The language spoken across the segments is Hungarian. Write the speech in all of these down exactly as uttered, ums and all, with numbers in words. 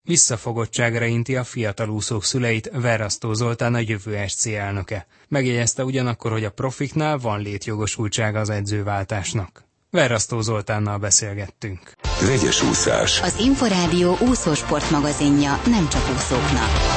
Visszafogottságra inti a fiatal úszók szüleit Verrasztó Zoltán, a Jövő es cé elnöke. Megjegyezte ugyanakkor, hogy a profiknál van létjogosultsága az edzőváltásnak. Verrasztó Zoltánnal beszélgettünk. Vegyes úszás. Az Inforádió úszósport magazinja nem csak úszóknak.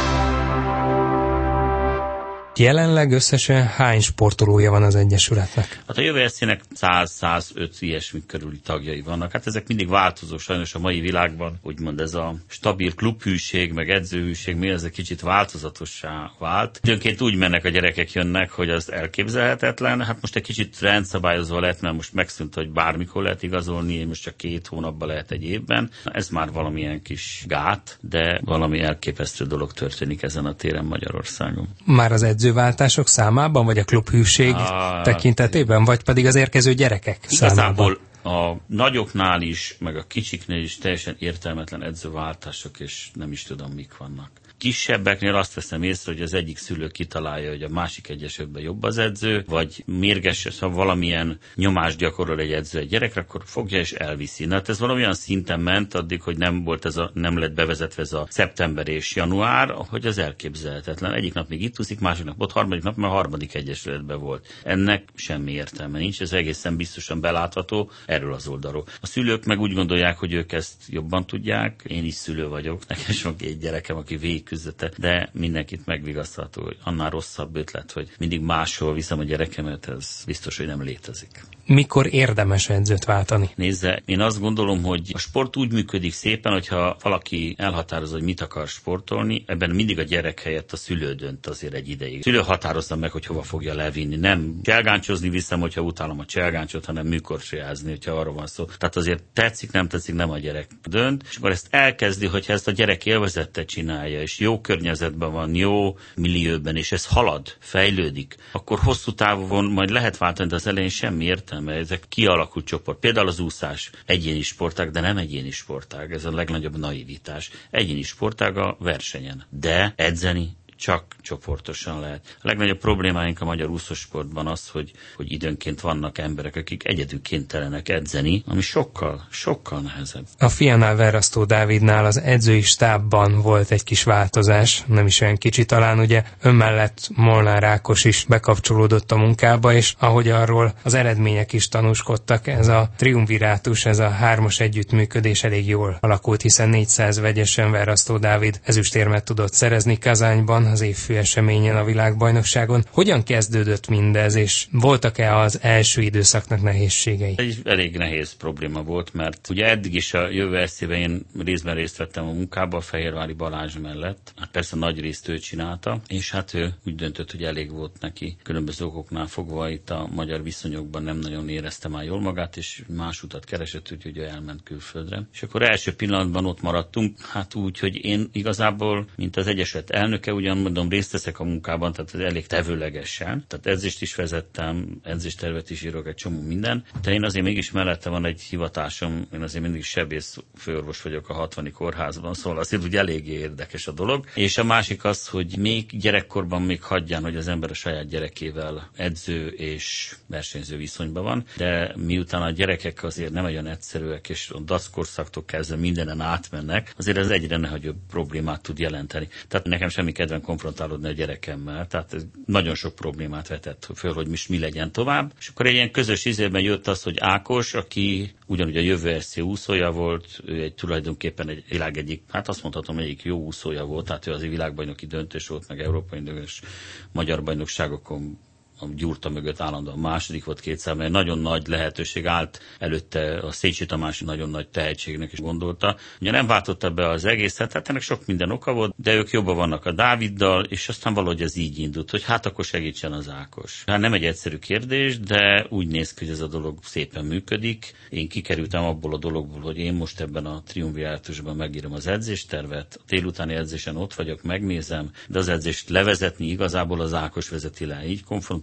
Jelenleg összesen hány sportolója van az Egyesületnek? Hát a Jövő es cének száz-százöt ilyesmi körüli tagjai vannak. Hát ezek mindig változó sajnos a mai világban. Úgymond ez a stabil klubhűség, meg edzőhűség, mi ez egy kicsit változatossá vált. Időnként úgy mennek a gyerekek jönnek, hogy az elképzelhetetlen. Hát most egy kicsit rendszabályozva lett, mert most megszűnt, hogy bármikor lehet igazolni, most csak két hónapban lehet egy évben. Ez már valamilyen kis gát, de valami elképesztő dolog történik ezen a téren Magyarországon. Már az edző váltások számában, vagy a klubhűség a... tekintetében, vagy pedig az érkező gyerekek Igazából számában? A nagyoknál is, meg a kicsiknél is teljesen értelmetlen edzőváltások, és nem is tudom, mik vannak. Kisebbeknél azt veszem észre, hogy az egyik szülő kitalálja, hogy a másik egyesetben jobb az edző, vagy mérges, ha valamilyen nyomást gyakorol egy edző egy gyerekre, akkor fogja és elviszi. Na, hát ez valamilyen szinten ment addig, hogy nem volt ez a, nem lett bevezetve ez a szeptember és január, hogy az elképzelhetetlen. Egyik nap még itt úszik, másik nap ott, harmadik nap már harmadik egyesületben volt. Ennek semmi értelme nincs, ez egészen biztosan belátható erről az oldalról. A szülők meg úgy gondolják, hogy ők ezt jobban tudják. Én is szülő vagyok, nekem is van két gyerekem, aki végig küzdete, de mindenkit megvigasztalható, hogy annál rosszabb ötlet, hogy mindig máshol viszem a gyerekemet, ez biztos, hogy nem létezik. Mikor érdemes edzőt váltani? Nézze, én azt gondolom, hogy a sport úgy működik szépen, hogyha valaki elhatározza, hogy mit akar sportolni, ebben mindig a gyerek helyett a szülő dönt azért egy ideig. A szülő határozza meg, hogy hova fogja levinni. Nem cselgáncsozni viszem, hogyha utálom a cselgáncsot, hanem műkorcsolyázni, hogyha arról van szó. Tehát azért tetszik, nem tetszik, nem a gyerek dönt. És akkor ezt elkezdi, hogyha ezt a gyerek élvezettel csinálja, és jó környezetben van, jó millióben, és ez halad, fejlődik, akkor hosszú távon majd lehet váltani, de az elején semmi értelme. Mert ezek kialakult csoport. Például az úszás egyéni sportág, de nem egyéni sportág. Ez a legnagyobb naivitás. Egyéni sportág a versenyen. De edzeni csak csoportosan lehet. A legnagyobb problémáink a magyar úszósportban az, hogy, hogy időnként vannak emberek, akik egyedül kénytelenek edzeni, ami sokkal, sokkal nehezebb. A fiánál, Verrasztó Dávidnál az edzői stábban volt egy kis változás, nem is olyan kicsi talán, ugye ön mellett Molnár Ákos is bekapcsolódott a munkába, és ahogy arról az eredmények is tanúskodtak, ez a triumvirátus, ez a hármas együttműködés elég jól alakult, hiszen négyszáz vegyesen Verrasztó Dávid ezüstérmet tudott szerezni Kazányban, az évfő eseményen a világbajnokságon. Hogyan kezdődött mindez, és voltak-e az első időszaknak nehézségei? Egy elég nehéz probléma volt, mert ugye eddig is a Jövő es cében én részben részt vettem a munkába, a Fehérvári Balázs mellett. Hát persze nagy részt ő csinálta, és hát ő úgy döntött, hogy elég volt neki. Különböző okoknál fogva itt a magyar viszonyokban nem nagyon érezte már jól magát, és más utat keresett, úgyhogy ő elment külföldre. És akkor első pillanatban ott maradtunk, hát úgy, hogy én igazából, mint az Egyesület elnöke, ugyan mondom, részt veszek a munkában, tehát elég tevőlegesen. Tehát edzést is vezettem, edzéstervet is írok, egy csomó minden. De én azért mégis mellette van egy hivatásom, én azért mindig sebész főorvos vagyok a hatvani kórházban, szóval azért úgy eléggé érdekes a dolog. És a másik az, hogy még gyerekkorban még hagyján, hogy az ember a saját gyerekével edző és versenyző viszonyban van, de miután a gyerekek azért nem olyan egyszerűek, és a dackorszaktól kezdve mindenen átmennek, azért ez egyre nagyobb problémát tud jelenteni. Tehát nekem semmi kedvem konfrontálódni a gyerekemmel, tehát ez nagyon sok problémát vetett föl, hogy most mi legyen tovább. És akkor egy ilyen közös ízében jött az, hogy Ákos, aki ugyanúgy a Jövő es cé úszója volt, ő egy tulajdonképpen egy világ egyik, hát azt mondhatom, egyik jó úszója volt, tehát ő az világbajnoki döntős volt, meg európai döntős magyar bajnokságokon a Gyurta mögött állandóan második volt kétszer, mert nagyon nagy lehetőség állt előtte, a Szécsi Tamás nagyon nagy tehetségnek is gondolta. Ugye nem váltotta be az egészet, hát ennek sok minden oka volt, de ők jobban vannak a Dáviddal, és aztán valahogy ez így indult, hogy hát akkor segítsen az Ákos. Hát nem egy egyszerű kérdés, de úgy néz ki, hogy ez a dolog szépen működik. Én kikerültem abból a dologból, hogy én most ebben a triumvirátusban megírom az edzéstervet, a délutáni edzésen ott vagyok, megnézem, de az edzést levezetni igazából az Ákos vezeti le. Így konfrontálódni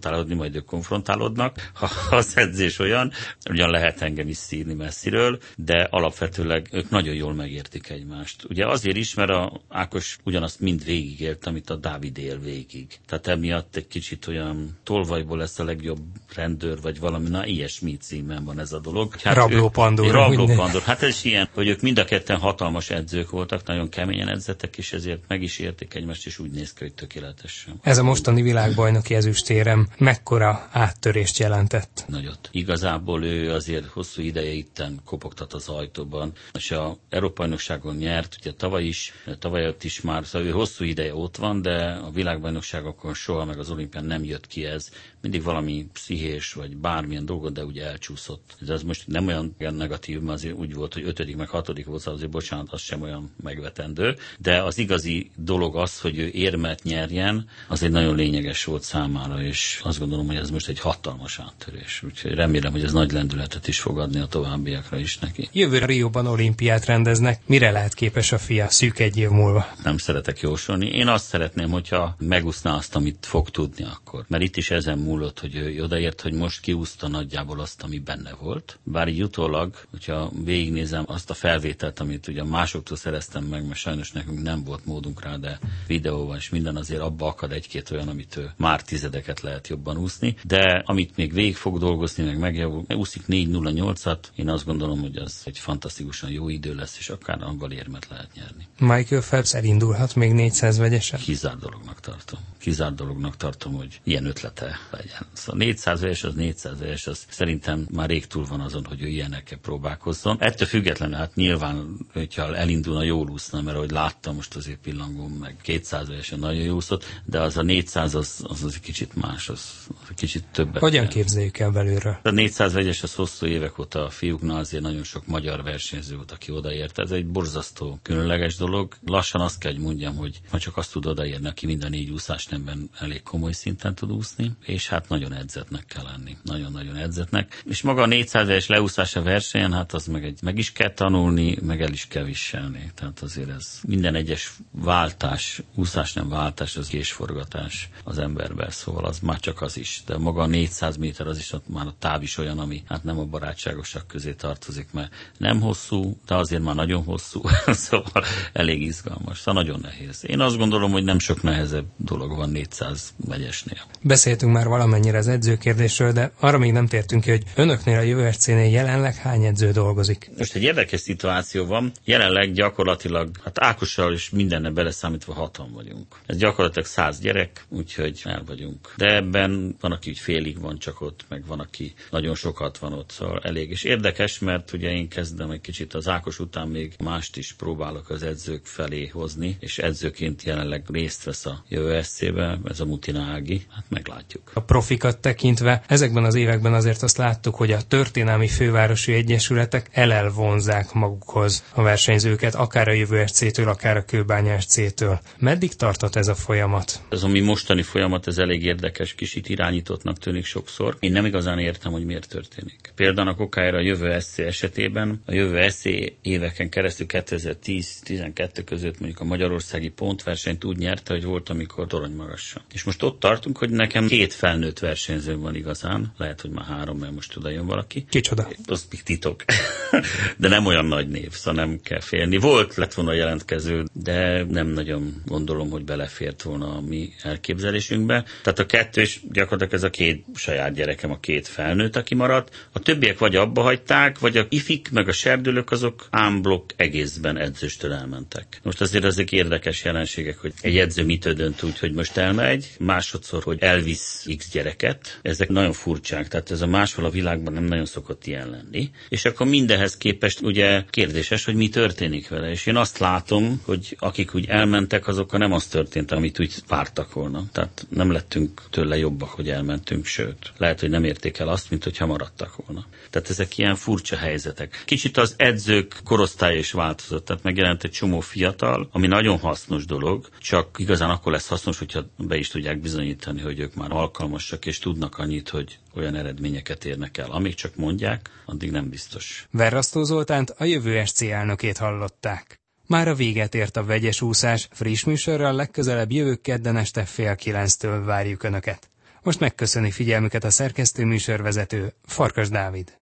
konfrontálódni, majd ők konfrontálódnak. Ha az edzés olyan, ugyan lehet engem is szívni messziről, de alapvetőleg ők nagyon jól megértik egymást. Ugye azért is, mert a Ákos ugyanazt mind végigélt, amit a Dávid él végig. Tehát emiatt egy kicsit olyan tolvajból lesz a legjobb rendőr, vagy valami, na ilyesmi címen van ez a dolog. Hát Rabló Pandor. Rabló Pandor. Hát ez ilyen, hogy ők mind a ketten hatalmas edzők voltak, nagyon keményen edzettek, és ezért meg is értik egymást, és úgy néz ki, hogy tökéletesen. Ez a mostani világbajnoki ezüstérem mekkora áttörést jelentett? Nagyot. Igazából ő azért hosszú ideje itten kopogtat az ajtóban, és a Európa-bajnokságon nyert, ugye tavaly is, tavaly ott is már, szóval ő hosszú ideje ott van, de a világbajnokságokon soha, meg az olimpián nem jött ki ez. Mindig valami pszichés, vagy bármilyen dolgot, de ugye elcsúszott. De ez most nem olyan negatív, mert azért úgy volt, hogy ötödik, meg hatodik volt, azért bocsánat, az sem olyan megvetendő. De az igazi dolog az, hogy ő érmet nyerjen, az egy nagyon lényeges volt számára, és azt gondolom, hogy ez most egy hatalmas áttörés. Úgyhogy remélem, hogy ez nagy lendületet is fog adni a továbbiakra is neki. Jövőre Rióban olimpiát rendeznek. Mire lehet képes a fia szűk egy év múlva? Nem szeretek jósolni. Én azt szeretném, hogyha megúszná azt, amit fog tudni akkor. Mert itt is ezen múlott, hogy ő odaért, hogy most kiúszta nagyjából azt, ami benne volt. Bár így utólag, hogyha végignézem azt a felvételt, amit ugye másoktól szereztem meg, mert sajnos nekünk nem volt módunk rá, de videóval és minden azért abba akad egy-két olyan, amit ő már tizedeket lehet jobban úszni. De amit még végig fog dolgozni, meg megjavul, úszik négy nulla nyolcat, én azt gondolom, hogy az egy fantasztikusan jó idő lesz, és akár abban érmet lehet nyerni. Michael Phelps elindulhat még négyszáz vegyesen? Kizár dolognak tartom. Kizár dolognak tartom, hogy ilyen ötlete legyen. Szóval négyszáz vegyes az négyszáz vegyes, az szerintem már rég túl van azon, hogy ő ilyenekkel próbálkozzon. Ettől függetlenül, hát nyilván, hogyha elindulna, jól úszna, mert ahogy láttam most azért pillangom, meg kétszáz vegyesen nagyon jó úszott, de az a négyszáz az, az, az egy kicsit más, az, az egy kicsit többet. Hogyan kell. Képzeljük el belülről? A négyszáz vegyes az hosszú évek óta a fiúknál azért nagyon sok magyar versenyző volt, aki odaért. Ez egy borzasztó különleges dolog. Lassan azt kell, hogy mondjam, hogy ha csak azt tud odaérni, aki mind a négy úszásnemben elég komoly szinten tud úszni, és hát nagyon edzetnek kell lenni. Nagyon-nagyon edzetnek. És maga a négyszáz vegyes leúszás a versenyen, hát az meg, egy, meg is kell tanulni, meg el is kell viselni. Tehát azért ez minden egyes váltás, úszás nem váltás, az késforgatás az emberben, szóval az már csak az is. De maga a négyszáz méter az is, már a táv is olyan, ami hát nem a barátságosak közé tartozik, mert nem hosszú, de azért már nagyon hosszú, szóval elég izgalmas, szóval nagyon nehéz. Én azt gondolom, hogy nem sok nehezebb dolog van négyszáz vegyesnél. Beszéltünk már valamennyire az edzőkérdésről, de arra még nem tértünk ki, hogy önöknél a jé ef cé-nél jelenleg hány edző dolgozik? Most egy érdekes szituáció van, jelenleg gyakorlatilag, hát Ákossal is mindenne beleszámítva hatan vagyunk. Ez gyakorlatilag száz gyerek, úgyhogy el vagyunk. De ebben van, aki úgy félig van csak ott, meg van, aki nagyon sokat van ott, szóval elég. És érdekes, mert ugye én kezdem egy kicsit az Ákos után még mást is próbálok az edzők felé hozni, és edzőként jelenleg részt vesz a jé ef cé-be, ez a Mutina Ági, hát meglátjuk. A profikat tekintve ezekben az években azért azt láttuk, hogy a történelmi fővárosi egyesületek elelvonzák magukhoz a versenyzőket, akár a jé ef cé-től, akár a Kőbányás cé-től. Meddig tartott ez a folyamat? Ez a mi mostani folyamat, ez elég érdekes, kicsit irányítottnak tűnik sokszor. Én nem igazán értem, hogy miért történik. Például a Kokályra a jé ef cé esetében, a jé ef cé éveken keresztül kétezer-tíz-tizenkettő között mondjuk a magyarországi pontversenyt úgy nyerte, hogy volt, amikor torony magasan. És most ott tartunk, hogy nekem két felnőtt versenyzőm van igazán, lehet, hogy már három, mert most oda jön valaki. Kicsoda? Az még titok. De nem olyan nagy név, szóval nem kell félni. Volt, lett volna jelentkező, de nem nagyon gondolom, hogy belefért volna a mi elképzelésünkbe. Tehát a kettő, és gyakorlatilag ez a két saját gyerekem, a két felnőtt, aki maradt. A többiek vagy abba hagyták, vagy a ifik, meg a serdülők, azok ámblokk egészben edzőstől elmentek. Most azért ezek érdekes jelenségek, hogy egy edző mitől dönt úgy, hogy most elmegy, másodszor, hogy elvisz X gyereket. Ezek nagyon furcsák, tehát ez a máshol a világban nem nagyon szokott ilyen lenni. És akkor mindenhez képest ugye kérdéses, hogy mi történik vele. És én azt látom, hogy akik úgy elmentek, azokkal nem az történt, amit úgy vártak volna. Tehát nem lettünk tőle jobbak, hogy elmentünk, sőt, lehet, hogy nem érték el azt, mint hogyha maradtak volna. Tehát ezek ilyen furcsa helyzetek. Kicsit az edzők korosztálya is változott, tehát megjelent egy csomó fiatal, ami nagyon hasznos dolog, csak igazán akkor lesz hasznos, hogyha be is tudják bizonyítani, hogy ők már alkalmasak, és tudnak annyit, hogy olyan eredményeket érnek el. Amíg csak mondják, addig nem biztos. Verrasztó Zoltánt, a jé ef cé elnökét hallották. Már a véget ért a vegyes úszás, friss műsorral legközelebb jövő kedden este fél kilenctől várjuk Önöket. Most megköszöni figyelmüket a szerkesztő műsorvezető, Farkas Dávid.